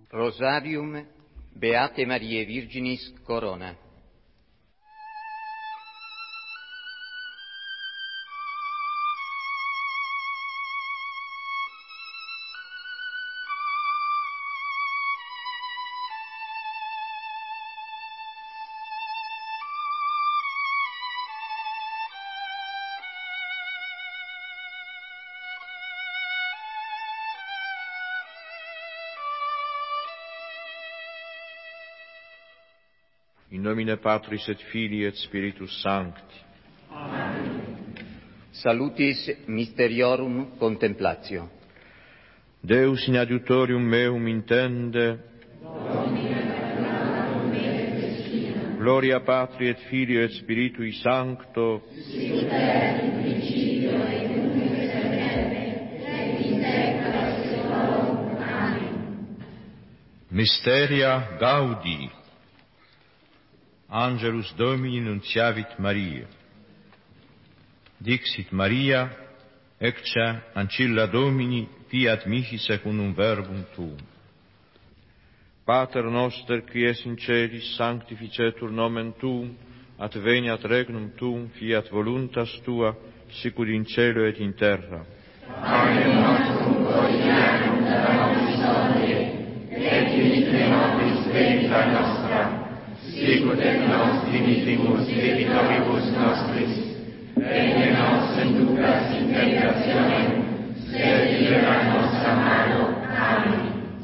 Rosarium Beate Mariae Virginis Corona. In nomine Patris et Filii et Spiritus Sancti. Amen. Salutis Mysteriorum Contemplatio. Deus in adiutorium meum intende. Gloria Patri et Filii et Spiritui Sancto. Sicut erat in principio et nunc et semper et in saecula saeculorum. Amen. Mysteria Gaudi. Angelus Domini nunciavit Maria. Dixit Maria, ecce ancilla Domini fiat mihi secundum verbum tuum. Pater noster, qui es in celis, sanctificetur nomen tuum, adveniat regnum tuum, fiat voluntas tua, sicur in cielo et in terra. Panem nostrum quotidianum da nobis hodie, et dimitte nobis debita nostra, sicut et nos dimittimus debitoribus nostris, et ne nos inducas in tentationem, sed libera nos a malo. Amen.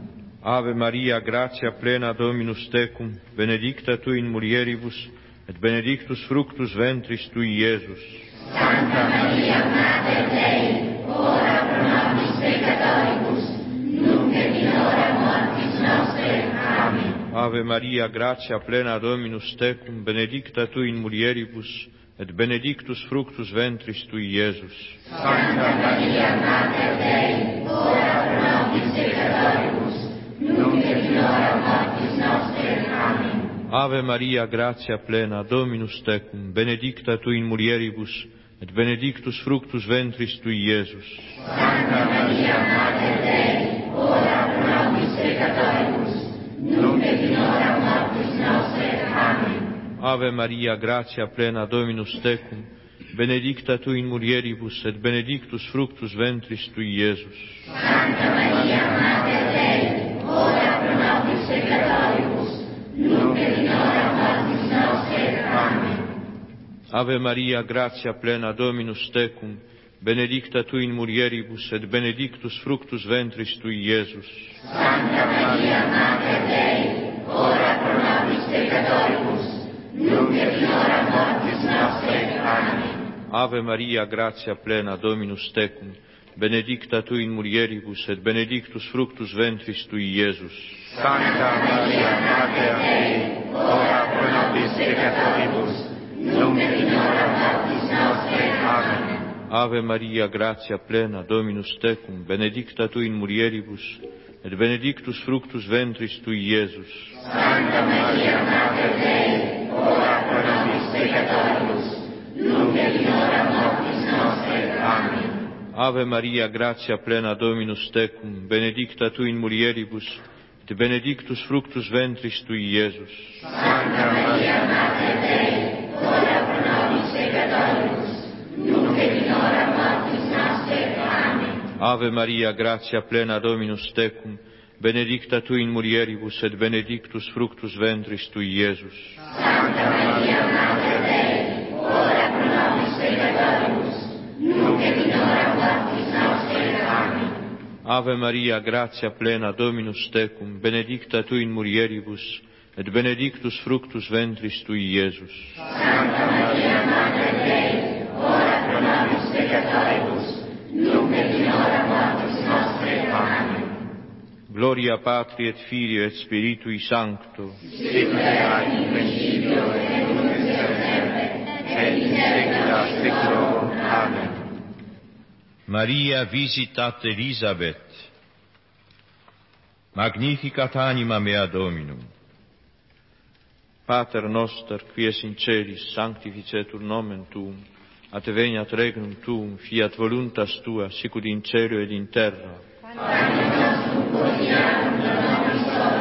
Ave Maria, gratia plena Dominus tecum, benedicta tu in mulieribus, et benedictus fructus ventris tui, Iesus. Sancta Maria, Mater Dei, ora pro nobis peccatoribus, nunc et in hora mortis nostre. Amen. Ave Maria, gratia plena Dominus tecum, benedicta tu in mulieribus, et benedictus fructus ventris tui, Iesus. Sancta Maria, Mater Dei, ora pro nobis peccatoribus, nunc et in hora mortis nostre. Amen. Ave Maria, gratia plena Dominus tecum, benedicta tu in mulieribus, et benedictus fructus ventris tui, Iesus. Sancta Maria, Mater Dei, ora pro nobis peccatoribus, nunc et in hora mortis nostre. Amen. Ave Maria, gratia plena Dominus tecum, benedicta tu in mulieribus, et benedictus fructus ventris tui, Iesus. Sancta Maria, Mater Dei, ora pro nobis peccatoribus, nunc et in hora mortis nostre. Amen. Ave Maria, gratia plena Dominus tecum, benedicta tu in mulieribus, et benedictus fructus ventris tui, Iesus. Sancta Maria, Mater Dei, ora pro nobis peccatoribus, nunc et in hora mortis nostre. Amen. Ave Maria, gratia plena Dominus tecum, benedicta tu in mulieribus, et benedictus fructus ventris tui, Iesus. Sancta Maria, Mater Dei, ora pro nobis peccatoribus, nunc et in hora mortis nostre. Amen. Ave Maria, gratia plena Dominus tecum, benedicta tu in mulieribus, et benedictus fructus ventris tui, Iesus. Sancta Maria, Mater Dei, ora pro nobis peccatoribus, nunc et in hora mortis nostre. Amen. Ave Maria, gratia plena Dominus tecum, benedicta tu in mulieribus, et benedictus fructus ventris tui, Iesus. Sancta Maria, Mater Dei, ora pro nobis peccatoribus, nunc et in hora mortis nostre. Amen. Ave Maria, gratia plena Dominus tecum, benedicta tu in mulieribus, et benedictus fructus ventris tui, Iesus. Sancta Maria, Mater Dei, ora pro nobis peccatoribus, nunc et in hora mortis nostre. Amen. Ave Maria, gratia plena Dominus tecum, benedicta tu in mulieribus, et benedictus fructus ventris tui, Iesus. Sancta Maria, Mater Dei, ora pro nobis peccatoribus, nunc et in hora mortis nostre. Amen. Gloria Patri et Filii et Spiritui Sancto. Sicut erat in principio et nunc et semper et in saecula saeculorum. Amen. Maria visitat Elisabeth. Magnificat anima mea Dominum. Pater noster, qui es in celis, sanctificetur nomen tuum, adveniat regnum tuum, fiat voluntas tua, sicut in cielo et in terra. Panem nostrum quotidianum da nobis hodie,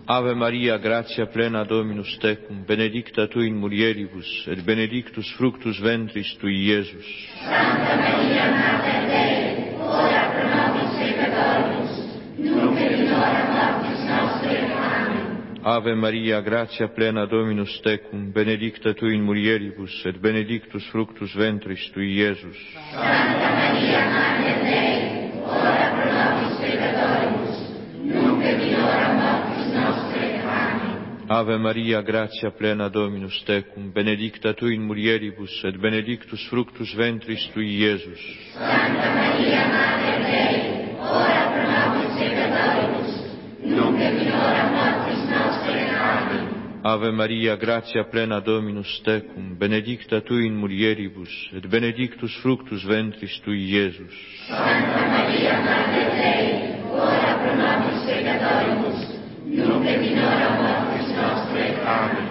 Ave Maria, gratia plena Dominus tecum, benedicta tu in mulieribus, et benedictus fructus ventris tui, Iesus. Santa Maria, Mater Dei, ora pro nobis peccatoribus, nunc et in hora mortis nostre. Amen. Ave Maria, gratia plena Dominus tecum, benedicta tu in mulieribus, et benedictus fructus ventris tui, Iesus. Santa Maria, Mater Dei, ora pro nobis peccatoribus, nunc et in hora mortis nostre. Amen. Ave Maria, gratia plena Dominus tecum, benedicta tu in mulieribus, et benedictus fructus ventris tui, Iesus. Santa Maria, Mater Dei, ora pro nobis peccatoribus, nunc et in hora mortis nostre. Amen. Ave Maria, gratia plena Dominus tecum, benedicta tu in mulieribus, et benedictus fructus ventris tui, Iesus. Santa Maria, Mater Dei, ora pro nobis peccatoribus, nunc et in hora mortis nostre. Amen.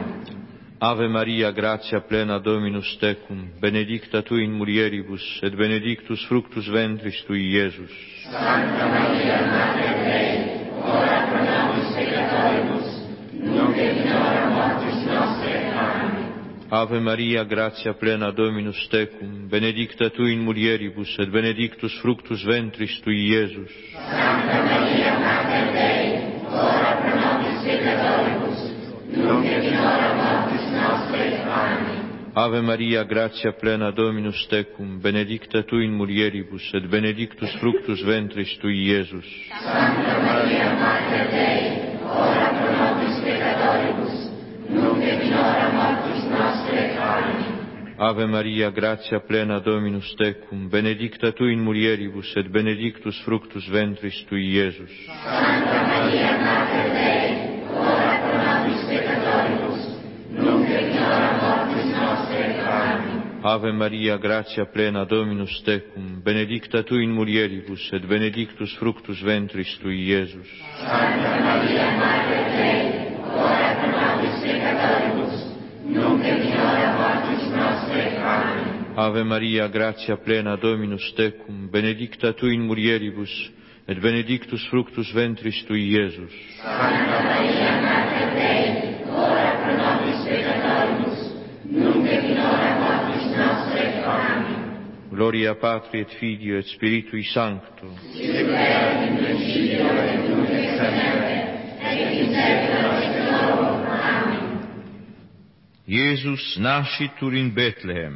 Ave Maria, gratia plena Dominus tecum, benedicta tu in mulieribus, et benedictus fructus ventris tui, Iesus. Santa Maria, Mater Dei, ora pro nobis peccatoribus, nunc et in hora mortis nostre. Amen. Ave Maria, gratia plena Dominus tecum, benedicta tu in mulieribus, et benedictus fructus ventris tui, Iesus. Santa Maria, Mater Dei, ora pro nobis peccatoribus, nunc et in hora mortis nostre. Amen. Ave Maria, gratia plena Dominus tecum, benedicta tu in mulieribus, et benedictus fructus ventris tui, Iesus. Santa Maria, Mater Dei, ora pro nobis peccatoribus, nunc et in hora mortis nostre. Amen. Ave Maria, gratia plena Dominus tecum, benedicta tu in mulieribus, et benedictus fructus ventris tui, Iesus. Santa Maria, Mater Dei, ora pro nobis peccatoribus, nunc et in hora mortis nostre. Amen. Ave Maria, gratia plena Dominus tecum, benedicta tu in mulieribus, et benedictus fructus ventris tui, Iesus. Santa Maria, Mater Dei, ora pro nobis peccatoribus, nunc et in hora mortis nostre. Amen. Ave Maria, gratia plena Dominus tecum, benedicta tu in mulieribus, et benedictus fructus ventris tui, Iesus. Santa Maria, Mater Dei, ora pro nobis peccatoribus, nunc et in hora mortis nostre. Amen. Gloria Patri et Filio et Spiritui Sancto. Sic erat in principio et nunc et semper, et in saecula saeculorum. Amen. Iesus nascitur in Bethlehem.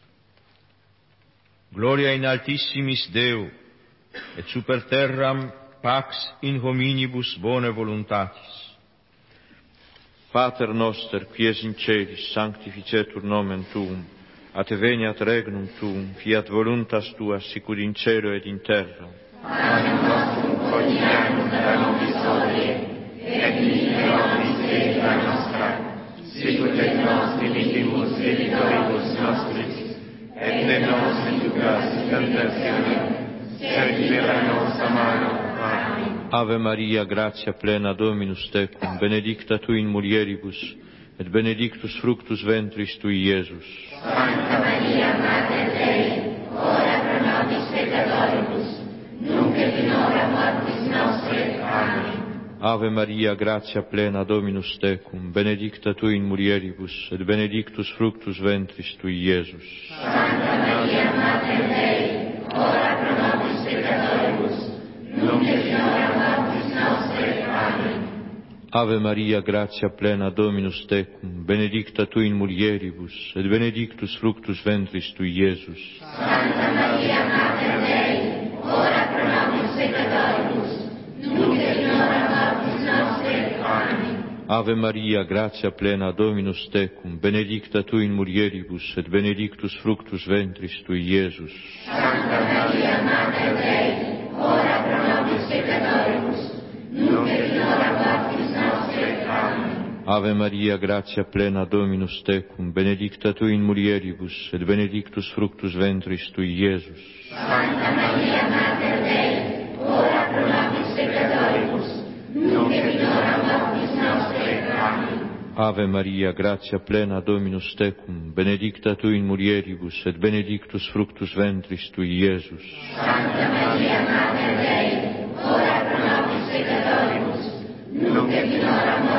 Gloria in altissimis Deo, et super terram pax in hominibus bone voluntatis. Pater noster, qui es in celis, sanctificetur nomen Tuum, adveniat regnum Tuum, fiat voluntas Tua, sicur in cielo et in terra. Panem nostrum quotidianum da nobis hodie, et dimitte nobis debita nostra, sicut et nos dimittimus debitoribus nostris, et ne nos inducas in tentationem, sed libera nos a malo. Amen. Ave Maria, gratia plena Dominus tecum, benedicta tu in mulieribus, et benedictus fructus ventris tui, Iesus. Santa Maria, Mater Dei, ora pro nobis peccatoribus, nunc et in hora mortis nostre. Amen. Ave Maria, gratia plena Dominus tecum, benedicta tu in mulieribus, et benedictus fructus ventris tui, Iesus. Santa Maria, Mater Dei, ora pro nobis peccatoribus, nunc et in hora mortis nostre. Amen. Ave Maria, gratia plena Dominus tecum, benedicta tu in mulieribus, et benedictus fructus ventris tui, Iesus. Santa Maria, Mater Dei, ora pro nobis peccatoribus, nunc et in hora mortis nostre. Amen. Ave Maria, gratia plena Dominus tecum, benedicta tu in mulieribus, et benedictus fructus ventris tui, Iesus. Santa Maria, Mater Dei, ora pro nobis peccatoribus, nunc et in hora mortis nostre. Amen. Ave Maria, gratia plena Dominus tecum, benedicta tu in mulieribus, et benedictus fructus ventris tui, Iesus. Santa Maria, Mater Dei, ora pro nobis peccatoribus, nunc et in hora mortis nostre. Amen. Ave Maria, gratia plena Dominus tecum, benedicta tu in mulieribus, et benedictus fructus ventris tui, Iesus. Santa Maria, Mater Dei, ora pro nobis peccatoribus, nunc et in hora mortis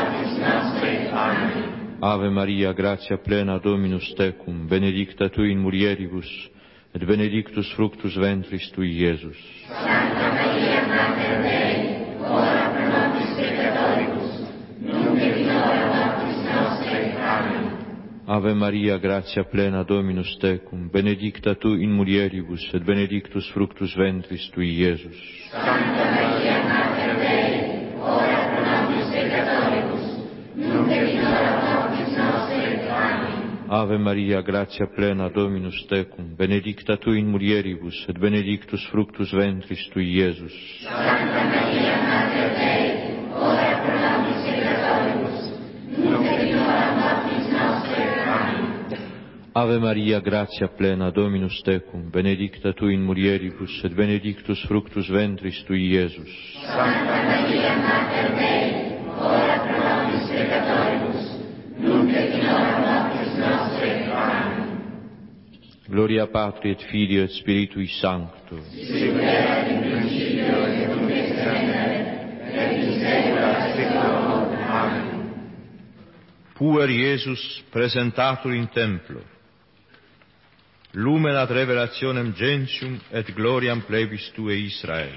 Ave Maria, gratia plena, Dominus tecum, benedicta tu in mulieribus, et benedictus fructus ventris tui, Iesus. Santa Maria, Mater Dei, ora pro nobis peccatoribus, nunc et in hora mortis nostre. Amen. Ave Maria, gratia plena, Dominus tecum, benedicta tu in mulieribus, et benedictus fructus ventris tui, Iesus. Santa Maria, Mater Dei, ora pro nobis peccatoribus, nunc et in hora mortis nostre. Amen. Ave Maria, gratia plena, Dominus tecum, benedicta tu in mulieribus, et benedictus fructus ventris tui, Iesus. Santa Maria, Mater Dei, ora pro nobis peccatoribus, nunc et in hora mortis nostre. Amen. Ave Maria, gratia plena, Dominus tecum, benedicta tu in mulieribus, et benedictus fructus ventris tui, Iesus. Santa Maria, Mater Dei, ora pro nobis peccatoribus, nunc et in hora mortis nostre. Amen. Gloria Patri et Filio et Spiritui Sancto. Sic erat in principio et nunc et semper, et in saecula saeculorum. Amen. Puer Iesus presentatur in templo, lumen ad revelationem gentium et gloriam plebis Tue Israel.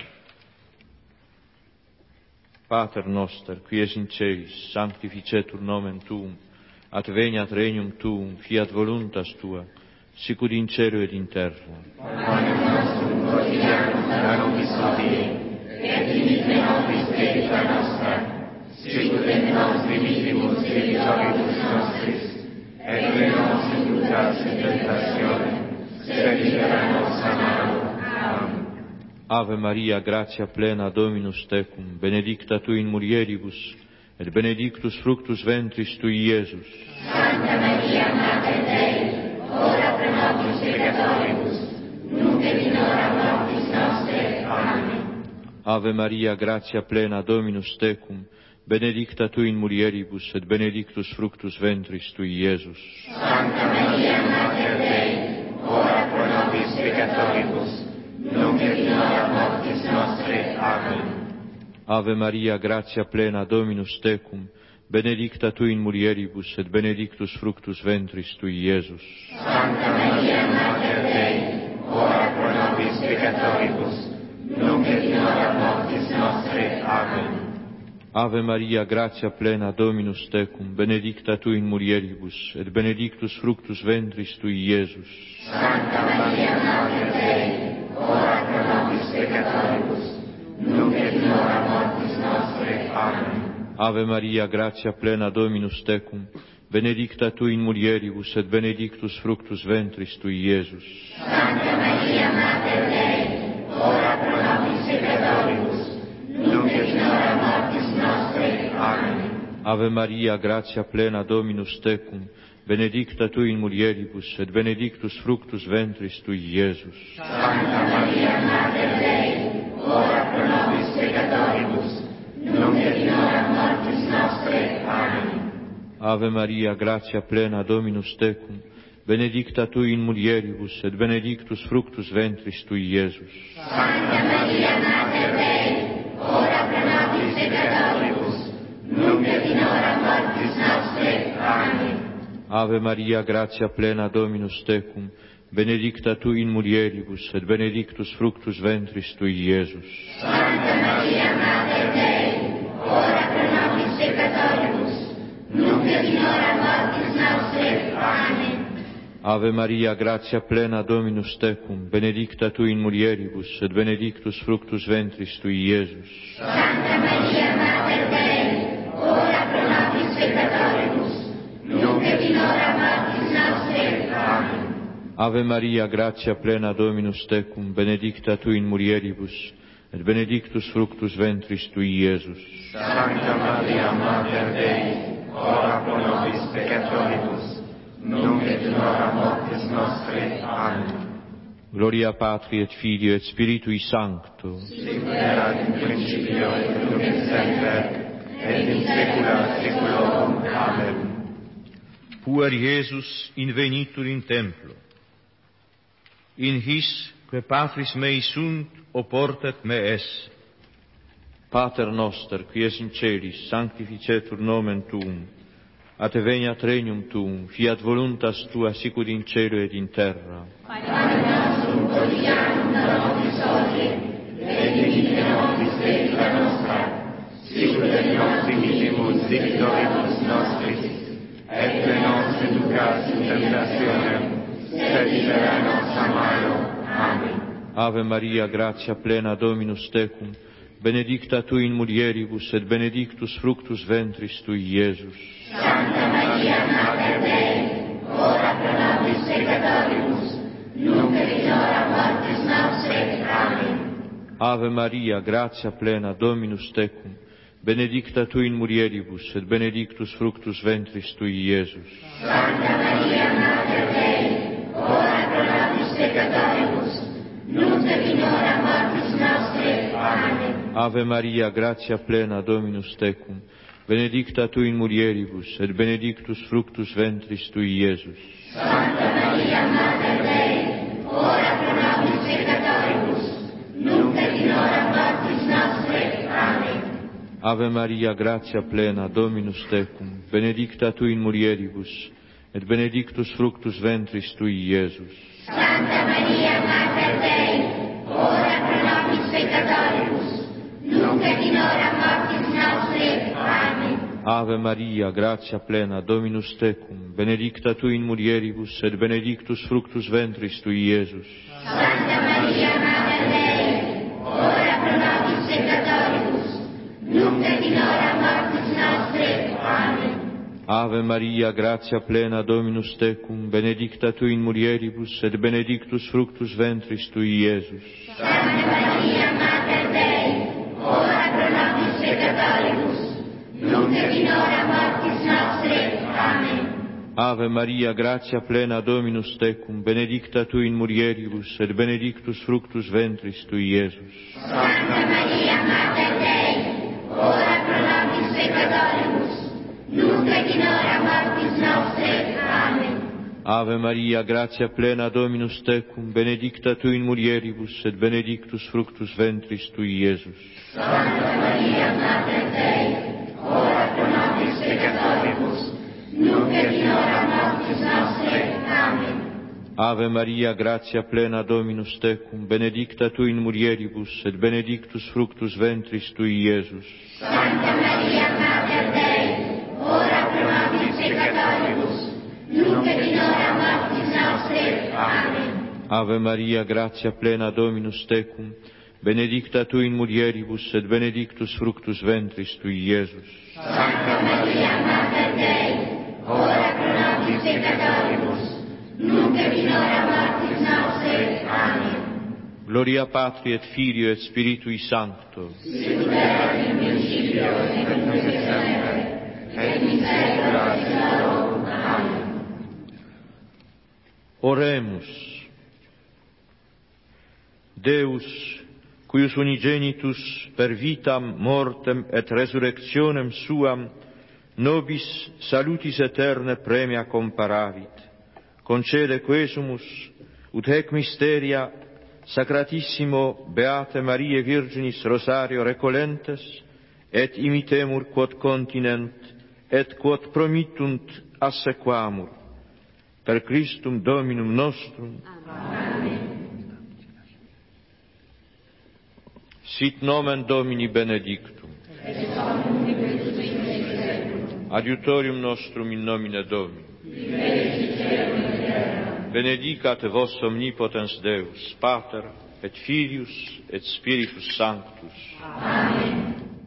Pater noster, qui es in celis, sanctificetur nomen Tuum, adveniat regnum Tuum, fiat voluntas Tua, sicur in cielo et in terra. Panem nostrum quotidianum da nobis hodie, et dimitte nobis debita nostra, sicut et nos dimittimus debitoribus nostris, et ne nos inducas in tentatione, sed libera nos a malo. Amen. Ave Maria, gratia plena, Dominus tecum, benedicta tu in mulieribus, et benedictus fructus ventris tui, Iesus. Santa Maria, Mater Dei, ora pro nobis peccatoribus, nunc et in hora mortis nostre. Amen. Ave Maria, gratia plena, Dominus tecum, benedicta tu in mulieribus, et benedictus fructus ventris tui, Iesus. Santa Maria, Mater Dei, ora pro nobis peccatoribus, nunc et in hora mortis nostre. Amen. Ave Maria, gratia plena, Dominus tecum, benedicta tu in mulieribus, et benedictus fructus ventris tui, Iesus. Santa Maria, Mater Dei, ora pro nobis peccatoribus, nunc et in hora mortis nostre. Amen. Ave Maria, gratia plena, Dominus tecum, benedicta tu in mulieribus, et benedictus fructus ventris tui, Iesus. Santa Maria, Mater Dei, ora pro nobis peccatoribus, nunc et in hora mortis nostre. Amen. Ave Maria, gratia plena, Dominus tecum, benedicta tu in mulieribus, et benedictus fructus ventris tui, Iesus. Santa Maria, Mater Dei, ora pro nobis peccatoribus, nunc et in hora mortis nostre. Amen. Ave Maria, gratia plena, Dominus tecum, benedicta tu in mulieribus, et benedictus fructus ventris tui, Iesus. Santa Maria, Mater Dei, ora pro nobis peccatoribus, nunc et in hora mortis nostre. Amen. Ave Maria, gratia plena, Dominus tecum, benedicta tu in mulieribus, et benedictus fructus ventris tui, Iesus. Santa Maria, Mater Dei, ora pro nobis peccatoribus, nunc et in hora mortis nostre. Amen. Ave Maria, gratia plena, Dominus tecum, benedicta tu in mulieribus, et benedictus fructus ventris tui, Iesus. Santa Maria, Mater Dei, ora pro nobis peccatoribus, nunc et in hora mortis nostre. Amen. Ave Maria, gratia plena, Dominus tecum, benedicta tu in mulieribus, et benedictus fructus ventris tui, Iesus. Santa Maria, Mater Dei, ora pro nobis peccatoribus, nunc et in hora mortis nostre. Amen. Ave Maria, gratia plena, Dominus tecum, benedicta tu in mulieribus, et benedictus fructus ventris tui, Iesus. Santa Maria, Mater Dei, ora pro nobis peccatoribus, nunc et in hora mortis nostre. Amen. Gloria Patri et Filio et Spiritui Sancto. Sic erat in principio et nunc et semper, et in saecula saeculorum. Amen. Puer Iesus invenitur in templo, in his que Patris mei sunt oportet me esse. Pater noster, qui es in celis, sanctificetur nomen Tuum, at veniat regnum tuum, fiat voluntas tua sicut in cielo et in terra. Panem nostrum quotidianum da nobis hodie, et dimitte nobis debita nostra, sicut et nos dimittimus debitoribus nostris, et ne nos inducas in tentationem, sed libera nos a malo. Amen. Ave Maria, gratia plena, Dominus tecum, benedicta tu in mulieribus, et benedictus fructus ventris tui, Iesus. Santa Maria, Mater Dei, ora pro nobis peccatoribus, nunc et in hora mortis nostre. Amen. Ave Maria, gratia plena, Dominus tecum, benedicta tu in mulieribus, et benedictus fructus ventris tui, Iesus. Santa Maria, Mater Dei, ora pro nobis peccatoribus, nunc et in hora mortis nostre. Amen. Ave Maria, gratia plena, Dominus tecum, benedicta tu in mulieribus, et benedictus fructus ventris tui, Iesus. Santa Maria, Mater Dei, ora pro nobis peccatoribus, nunc et in hora mortis nostre. Amen. Ave Maria, gratia plena, Dominus tecum, benedicta tu in mulieribus, et benedictus fructus ventris tui, Iesus. Santa Maria, Mater Dei, ora pro nobis peccatoribus, nunc et in hora mortis nostre. Amen. Ave Maria, gratia plena, Dominus tecum, benedicta tu in mulieribus, et benedictus fructus ventris tui, Iesus. Santa Maria, Mater Dei, ora pro nobis peccatoribus, nunc et in hora mortis nostre. Amen. Ave Maria, gratia plena, Dominus tecum, benedicta tu in mulieribus, et benedictus fructus ventris tui, Iesus. Santa Maria, Mater Dei, ora pro nobis peccatoribus, nunc et in hora mortis nostre. Amen. Ave Maria, gratia plena, Dominus tecum, benedicta tu in mulieribus, et benedictus fructus ventris tui, Iesus. Santa Maria, Mater Dei, ora pro nobis peccatoribus, nunc et in hora mortis nostre. Amen. Ave Maria, gratia plena, Dominus tecum, benedicta tu in mulieribus, et benedictus fructus ventris tui, Iesus. Santa Maria, Mater Dei, ora pro nobis peccatoribus, nunc et in hora mortis nostre. Amen. Ave Maria, gratia plena, Dominus tecum, benedicta tu in mulieribus, et benedictus fructus ventris tui, Iesus. Santa Maria, Mater Dei, ora pro nobis peccatoribus, nunc et in hora mortis nostre. Amen. Ave Maria, gratia plena, Dominus tecum, benedicta tu in mulieribus, et benedictus fructus ventris tui, Iesus. Santa Maria, Mater Dei, ora pro nobis peccatoribus, nunc et in hora mortis nostre. Amen. Gloria Patri et Filio et Spiritui Sancto. Sicut erat in principio et nunc et semper, et in saecula saeculorum. Amen. Oremus. Deus, cuius unigenitus per vitam, mortem et resurrectionem suam, nobis salutis eterne premia comparavit, concede quesumus, ut hec mysteria Sacratissimo Beate Mariae Virginis Rosario recolentes, et imitemur quod continent, et quod promittunt assequamur. Per Christum Dominum nostrum. Amen. Sit nomen Domini benedictum. Adiutorium nostrum in nomine Domini. Benedicat vos omnipotens Deus, Pater, et Filius, et Spiritus Sanctus. Amen.